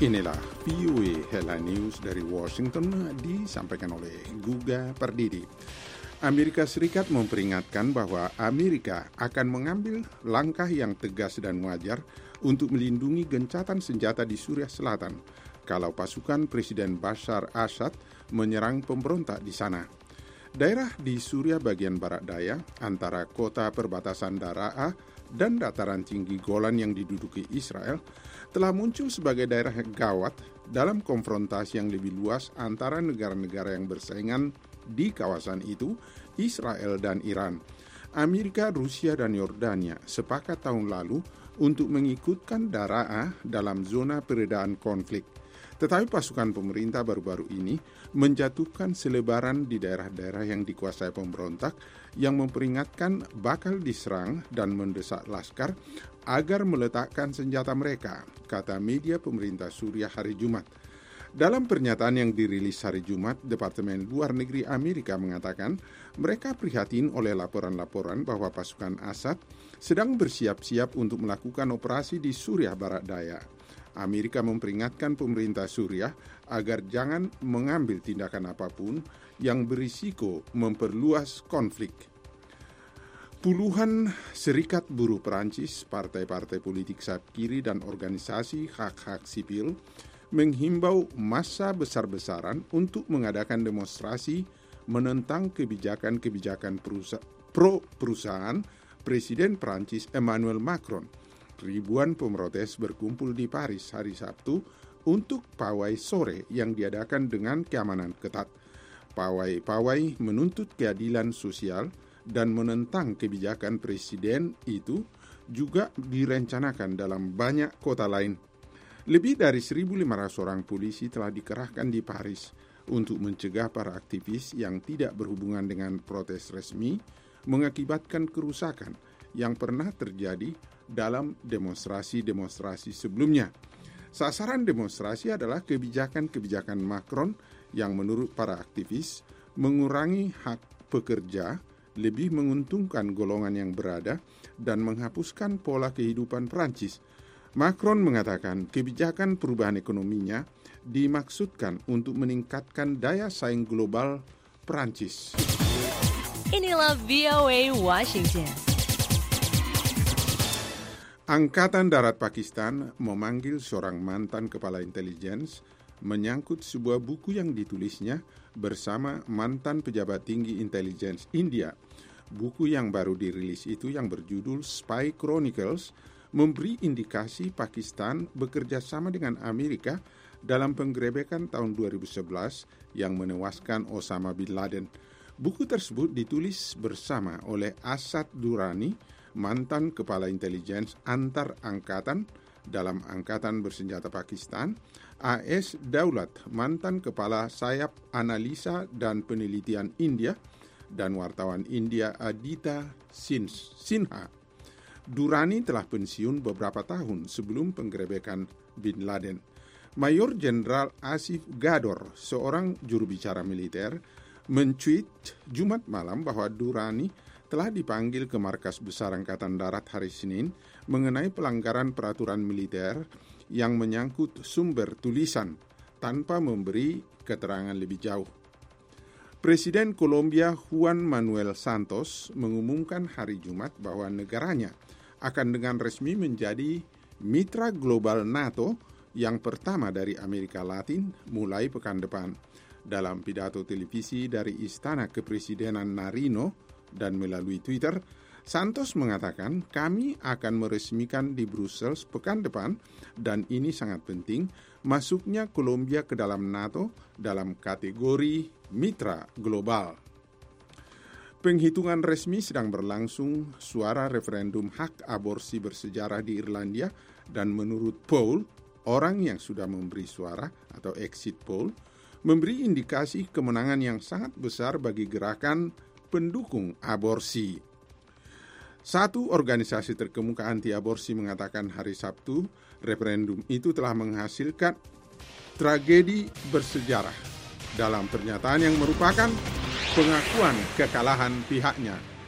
Inilah VOA Headline News dari Washington disampaikan oleh Guga Pardidi. Amerika Serikat memperingatkan bahwa Amerika akan mengambil langkah yang tegas dan wajar untuk melindungi gencatan senjata di Suriah Selatan kalau pasukan Presiden Bashar Assad menyerang pemberontak di sana. Daerah di Suriah bagian barat daya antara kota perbatasan Daraa dan dataran tinggi Golan yang diduduki Israel telah muncul sebagai daerah gawat dalam konfrontasi yang lebih luas antara negara-negara yang bersaingan di kawasan itu, Israel dan Iran. Amerika, Rusia, dan Yordania sepakat tahun lalu untuk mengikutkan Daraa dalam zona peredaan konflik. Tetapi pasukan pemerintah baru-baru ini menjatuhkan selebaran di daerah-daerah yang dikuasai pemberontak yang memperingatkan bakal diserang dan mendesak laskar agar meletakkan senjata mereka, kata media pemerintah Suriah hari Jumat. Dalam pernyataan yang dirilis hari Jumat, Departemen Luar Negeri Amerika mengatakan mereka prihatin oleh laporan-laporan bahwa pasukan Assad sedang bersiap-siap untuk melakukan operasi di Suriah Barat Daya. Amerika memperingatkan pemerintah Suriah agar jangan mengambil tindakan apapun yang berisiko memperluas konflik. Puluhan serikat buruh Perancis, partai-partai politik sayap kiri, dan organisasi hak-hak sipil menghimbau massa besar-besaran untuk mengadakan demonstrasi menentang kebijakan-kebijakan pro-perusahaan Presiden Perancis Emmanuel Macron. Ribuan pemrotes berkumpul di Paris hari Sabtu untuk pawai sore yang diadakan dengan keamanan ketat. Pawai-pawai menuntut keadilan sosial dan menentang kebijakan presiden itu juga direncanakan dalam banyak kota lain. Lebih dari 1.500 orang polisi telah dikerahkan di Paris untuk mencegah para aktivis yang tidak berhubungan dengan protes resmi mengakibatkan kerusakan yang pernah terjadi dalam demonstrasi-demonstrasi sebelumnya. Sasaran demonstrasi adalah kebijakan-kebijakan Macron yang menurut para aktivis mengurangi hak pekerja, lebih menguntungkan golongan yang berada, dan menghapuskan pola kehidupan Prancis. Macron mengatakan kebijakan perubahan ekonominya dimaksudkan untuk meningkatkan daya saing global Prancis. Inilah VOA Washington. Angkatan Darat Pakistan memanggil seorang mantan kepala intelijen menyangkut sebuah buku yang ditulisnya bersama mantan pejabat tinggi intelijen India. Buku yang baru dirilis itu yang berjudul Spy Chronicles memberi indikasi Pakistan bekerja sama dengan Amerika dalam penggerebekan tahun 2011 yang menewaskan Osama bin Laden. Buku tersebut ditulis bersama oleh Asad Durrani, mantan kepala intelijen antar angkatan dalam Angkatan Bersenjata Pakistan, A.S. Daulat, mantan kepala sayap analisa dan penelitian India, dan wartawan India Aditya Sinha. Durrani telah pensiun beberapa tahun sebelum penggerebekan bin Laden. Mayor Jenderal Asif Gador, seorang juru bicara militer, men-tweet Jumat malam bahwa Durrani telah dipanggil ke markas besar Angkatan Darat hari Senin mengenai pelanggaran peraturan militer yang menyangkut sumber tulisan tanpa memberi keterangan lebih jauh. Presiden Kolombia Juan Manuel Santos mengumumkan hari Jumat bahwa negaranya akan dengan resmi menjadi mitra global NATO yang pertama dari Amerika Latin mulai pekan depan. Dalam pidato televisi dari Istana Kepresidenan Nariño dan melalui Twitter, Santos mengatakan, kami akan meresmikan di Brussels pekan depan dan ini sangat penting, masuknya Kolombia ke dalam NATO dalam kategori mitra global. Penghitungan resmi sedang berlangsung suara referendum hak aborsi bersejarah di Irlandia dan menurut poll, orang yang sudah memberi suara atau exit poll memberi indikasi kemenangan yang sangat besar bagi gerakan pendukung aborsi. Satu organisasi terkemuka anti-aborsi mengatakan hari Sabtu, referendum itu telah menghasilkan tragedi bersejarah dalam pernyataan yang merupakan pengakuan kekalahan pihaknya.